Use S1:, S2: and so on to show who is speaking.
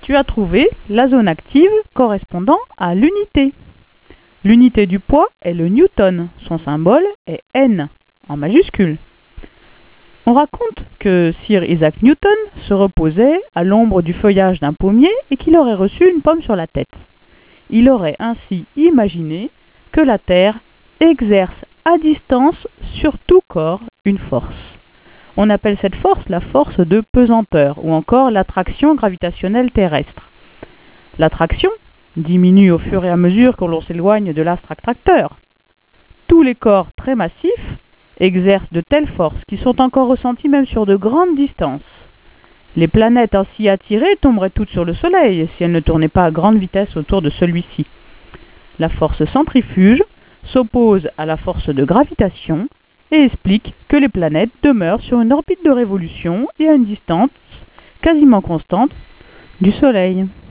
S1: Tu as trouvé la zone active correspondant à l'unité. L'unité du poids est le newton. Son symbole est N, en majuscule. On raconte que Sir Isaac Newton se reposait à l'ombre du feuillage d'un pommier et qu'il aurait reçu une pomme sur la tête. Il aurait ainsi imaginé que la Terre exerce à distance sur tout corps une force. On appelle cette force la force de pesanteur ou encore l'attraction gravitationnelle terrestre. L'attraction diminue au fur et à mesure que l'on s'éloigne de l'astre attracteur. Tous les corps très massifs exercent de telles forces qui sont encore ressenties même sur de grandes distances. Les planètes ainsi attirées tomberaient toutes sur le Soleil si elles ne tournaient pas à grande vitesse autour de celui-ci. La force centrifuge s'oppose à la force de gravitation et explique que les planètes demeurent sur une orbite de révolution et à une distance quasiment constante du Soleil.